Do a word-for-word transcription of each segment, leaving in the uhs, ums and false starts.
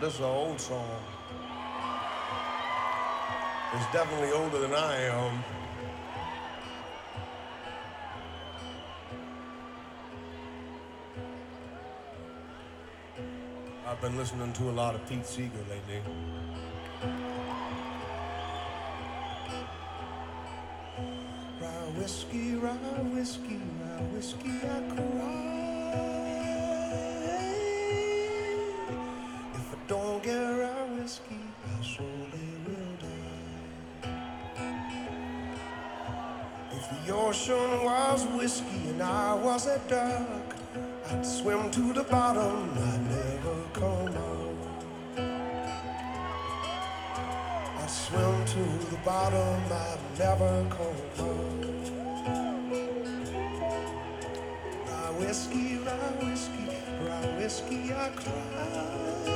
This is an old song. It's definitely older than I am. I've been listening to a lot of Pete Seeger lately. Rye whiskey, rye whiskey, rye whiskey, I cry. If I don't get rye whiskey, I surely will die. If the ocean was whiskey and I was a duck, I'd swim to the bottom, I'd never come out. I'd swim to the bottom, I'd never come out. Rye whiskey, rye whiskey, rye whiskey, I cry.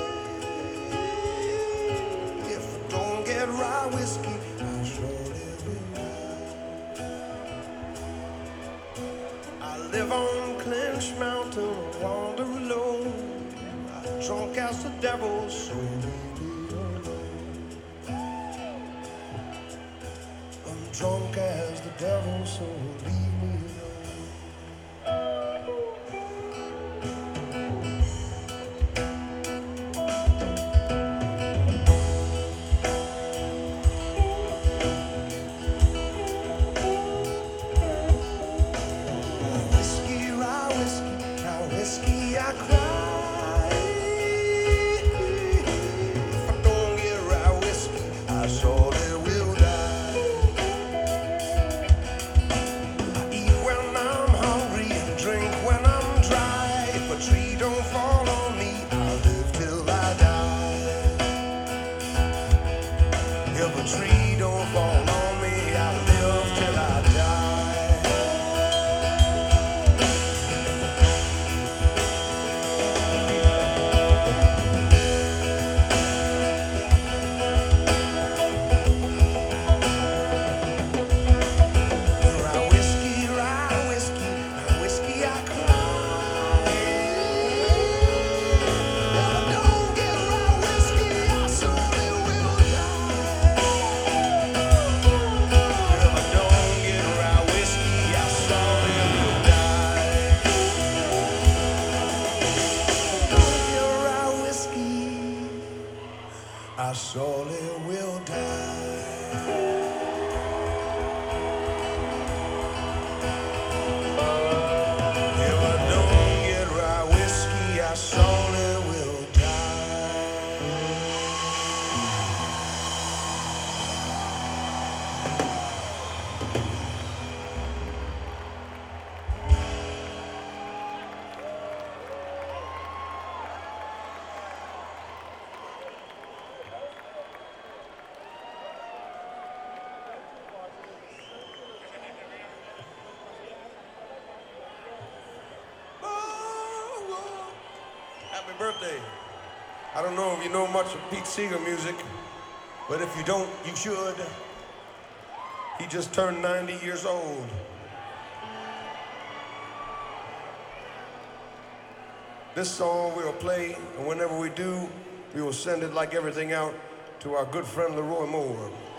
If I don't get rye whiskey, I surely will die. I live on Clinch Mountain, wander alone. I'm drunk as the devil, so leave me alone. I'm drunk as the devil, so leave me alone. Whiskey, rye whiskey, rye whiskey, I cry. If I don't get rye whiskey, I surely will die. I eat when I'm hungry and drink when I'm dry. If a tree don't fall on me, I'll live till I die. If a tree don't fall on me, I'll live till I die. Rye whiskey, rye whiskey, rye whiskey, I cry. If I don't get rye whiskey, I surely will die. If I don't get rye whiskey, I surely will die. Don't get rye whiskey, I surely will die. If I don't get rye whiskey, I surely will die. Oh, oh. Happy birthday. I don't know if you know much of Pete Seeger music, but if you don't, you should. He just turned ninety years old. This song we'll play, and whenever we do, we will send it like everything out to our good friend Leroy Moore.